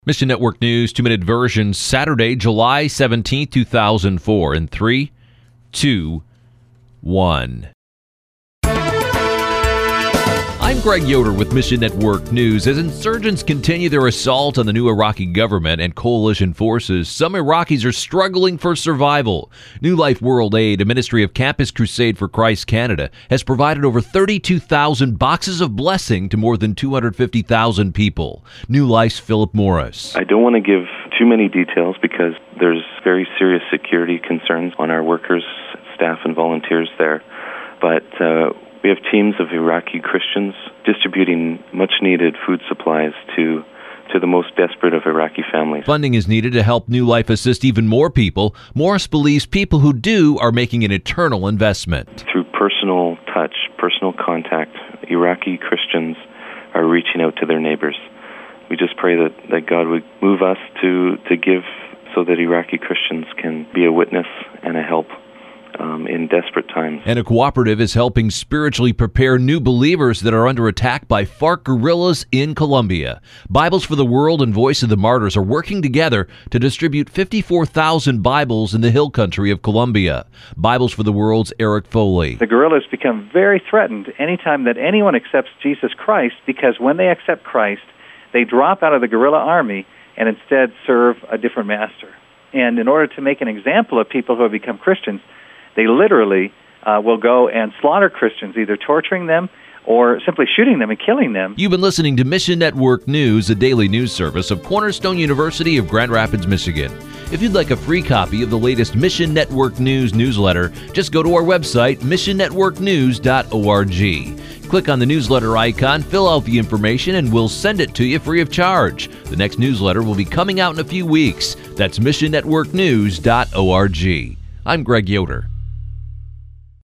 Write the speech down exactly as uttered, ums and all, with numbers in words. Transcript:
Mission Network News, two-minute version, Saturday, July seventeenth, two thousand four. In three, two, one. I'm Greg Yoder with Mission Network News. As insurgents continue their assault on the new Iraqi government and coalition forces, some Iraqis are struggling for survival. New Life World Aid, a ministry of Campus Crusade for Christ Canada, has provided over thirty-two thousand boxes of blessing to more than two hundred fifty thousand people. New Life's Philip Morris. I don't want to give too many details because there's very serious security concerns on our workers, staff, and volunteers there. But uh, we have teams of Iraqi Christians distributing much-needed food supplies to to the most desperate of Iraqi families. Funding is needed to help New Life assist even more people. Morris believes people who do are making an eternal investment. Through personal touch, personal contact, Iraqi Christians are reaching out to their neighbors. We just pray that, that God would move us to, to give so that Iraqi Christians can be a witness and a help Um, in desperate times. And a cooperative is helping spiritually prepare new believers that are under attack by FARC guerrillas in Colombia. Bibles for the World and Voice of the Martyrs are working together to distribute fifty-four thousand Bibles in the hill country of Colombia. Bibles for the World's Eric Foley. The guerrillas become very threatened anytime that anyone accepts Jesus Christ, because when they accept Christ, they drop out of the guerrilla army and instead serve a different master. And in order to make an example of people who have become Christians, they literally uh, will go and slaughter Christians, either torturing them or simply shooting them and killing them. You've been listening to Mission Network News, a daily news service of Cornerstone University of Grand Rapids, Michigan. If you'd like a free copy of the latest Mission Network News newsletter, just go to our website, mission network news dot org. Click on the newsletter icon, fill out the information, and we'll send it to you free of charge. The next newsletter will be coming out in a few weeks. That's mission network news dot org. I'm Greg Yoder.